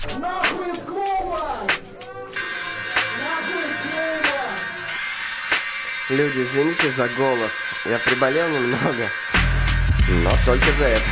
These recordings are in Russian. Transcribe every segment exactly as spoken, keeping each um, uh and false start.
Нахуй из клуба! Нахуй из клуба! Люди, извините за голос. Я приболел немного, но только за это.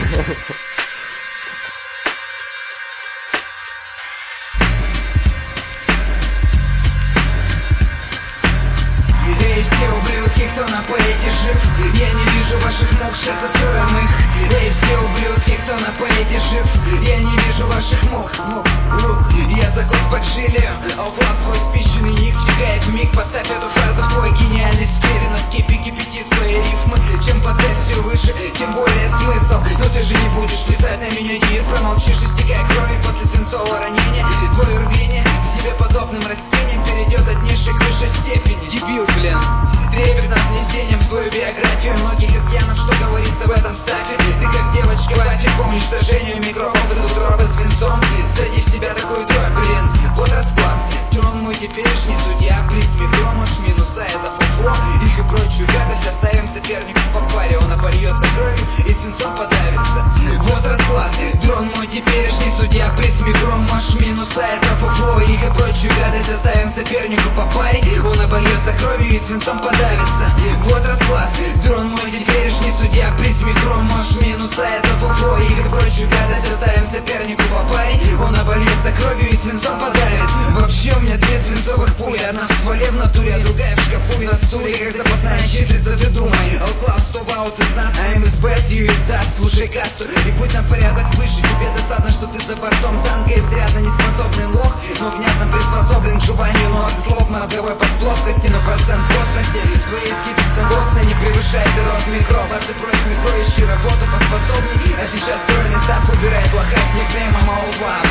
Эй, все ублюдки, кто на поэте жив, я не вижу ваших мук шизостроенных. Эй, все ублюдки, кто на поэте жив, я не вижу ваших мук. Я закон под шилем, а уклав свой спищенный ник втекает в миг. Поставь эту фразу в твой гениальный скверен. На скипе кипяти свои рифмы. Чем потес все выше, тем более смысл. Но ты же не будешь писать на меня дис. Промолчишь, истекая крови после свинцового ранения. Твое рвение к себе подобным растениям перейдет от низшей к высшей степени. Дебил, блин, трепетно с внесением в свою биографию многих изъянов, что говорит об этом стафе. Ты как девочка вафель по уничтожению микробов из утробы свинцом. Сади в себя такую дробь, блин, вот расклад. Трон мой теперешний судья, приз микрома, минуса это фуфло. Их и прочую гадость оставим сопернику по паре. Он обольется кровью и свинцом подавится. Вот расклад. Трон мой теперешний судья, приз микрома, минуса это фуфло. Их и прочую гадость оставим сопернику по паре. Он обольется кровью и свинцом подавится. Вот расклад. Трон мой теперешний судья, приз микрома, минуса это фуфло. Их и прочую гадость оставим сопернику по паре. Он обольется кровью и свинцом подавится. Вообще у меня две свинцовых пули. Одна в стволе в натуре, а другая в шкафу и на стуле. Как запасная числится, ты думай. Outlaw, сто аут из нас, I'm is best, you is that. Слушай касту и будь на порядок выше. Тебе достаточно, что ты за бортом танка. Изрядно неспособный лох, но внятно приспособлен к жеванию ног. Слов мозговой под плоскости, но процент плотности в твоей скипе стандартно не превышает и рост микроб. А ты просишь микро, ищи работу поспособней. А сейчас стройный став убирает лоха с никнеймом Outlaw.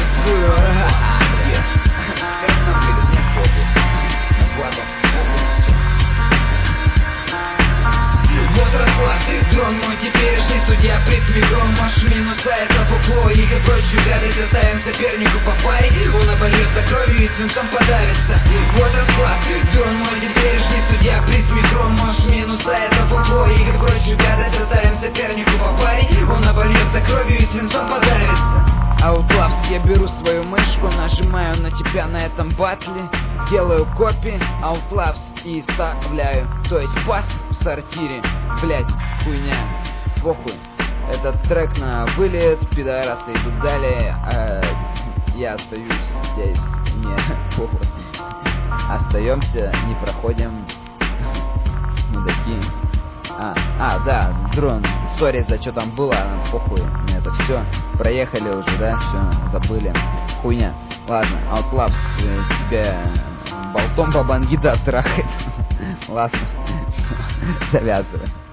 Как нам выйдет, не похуй. Наплакал. Вот расклад. Трон мой теперешний судья, приз микрома, минуса это фуфло. Их и прочую гадость оставим сопернику по паре. Он обольется кровью и свинцом подавится. Вот расклад. Трон мой теперешний судья, приз микрома, минуса это фуфло. Их и прочую гадость оставим сопернику по паре. Он обольется кровью и свинцом подавится. Outlaws, я беру свою мышку, нажимаю на тебя на этом батле, делаю копи Outlaws и вставляю, то есть пас в сортире. Блять, хуйня, похуй. Этот трек на вылет, пидорасы идут далее, а я остаюсь здесь, мне похуй. Остаемся, не проходим, мудаки. А, а, да, дрон, сори за что там было, похуй, мне это все. Проехали уже, да, все, забыли. Хуйня. Ладно, Outlaws тебя болтом по бангида трахает. Ладно, завязывай.